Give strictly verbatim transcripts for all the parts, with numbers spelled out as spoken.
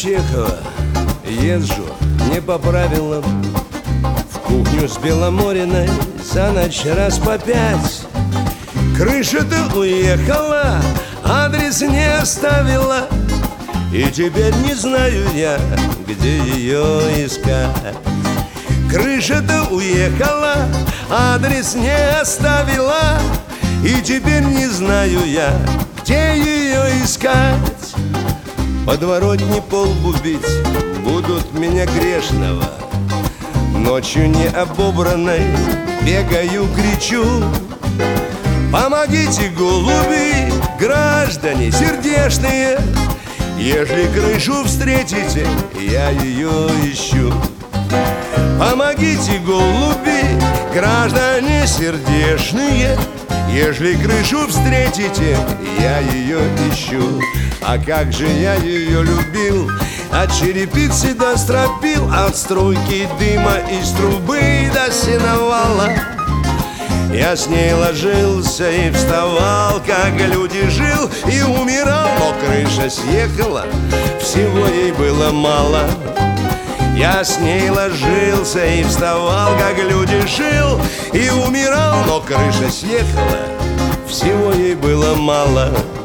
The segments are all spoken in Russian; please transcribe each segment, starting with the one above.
Чехова езжу не по правилам, в кухню с Беломориной за ночь раз по пять. Крыша-то уехала, адрес не оставила, и теперь не знаю я, где ее искать. Крыша-то уехала, адрес не оставила, и теперь не знаю я, где ее искать. Подворотни полбу бить будут меня грешного, ночью не обобранной бегаю, кричу: помогите, голуби, граждане сердечные, ежели крышу встретите, я ее ищу. Помогите, голуби, граждане сердечные, ежели крышу встретите, я ее ищу. А как же я ее любил, от черепицы до стропил, от струйки дыма из трубы до сеновала. Я с ней ложился и вставал, как люди жил и умирал, но крыша съехала, всего ей было мало. Я с ней ложился и вставал, как люди жил и умирал, но крыша съехала, всего ей было мало.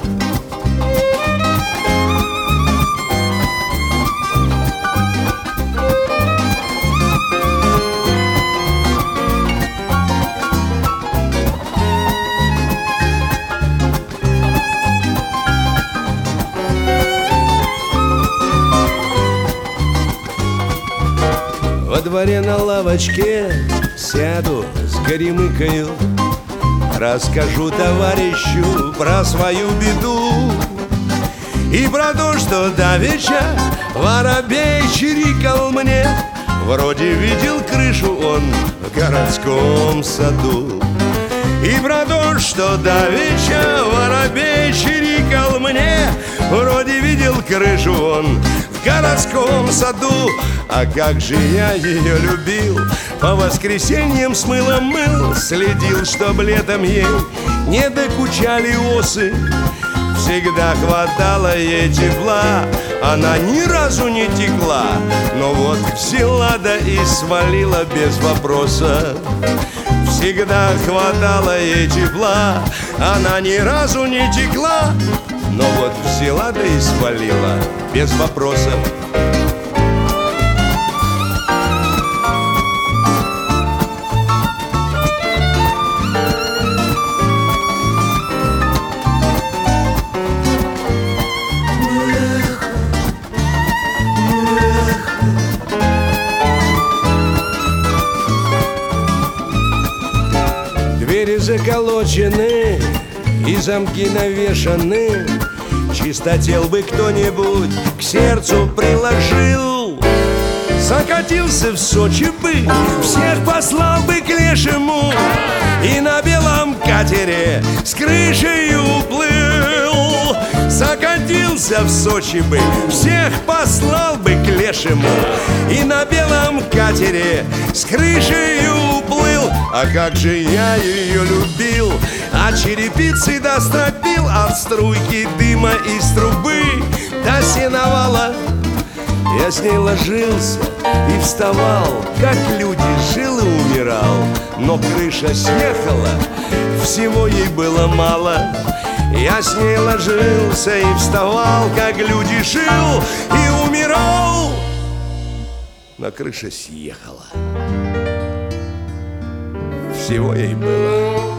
Во дворе на лавочке сяду с горемыкою, расскажу товарищу про свою беду и про то, что давеча воробей чирикал мне. Вроде видел крышу он в городском саду. И про то, что давеча воробей чирикал мне, вроде видел крышу он в городском саду. А как же я ее любил, по воскресеньям с мылом мыл, следил, чтоб летом ей не докучали осы. Всегда хватало ей тепла, она ни разу не текла, но вот взяла да и свалила без вопроса. Всегда хватало ей тепла, она ни разу не текла, но вот взяла да и свалила без вопросов. Двери заколочены и замки навешаны, чистотел бы кто-нибудь к сердцу приложил. Закатился в Сочи бы, всех послал бы к лешему, и на белом катере с крышей уплыл. Закатился в Сочи бы, всех послал бы к лешему, и на белом катере с крышей уплыл. А как же я ее любил, от черепицы до стропил, от струйки дыма из трубы до сеновала. Я с ней ложился и вставал, как люди жил и умирал, но крыша съехала, всего ей было мало. Я с ней ложился и вставал, как люди жил и умирал, но крыша съехала, всего ей было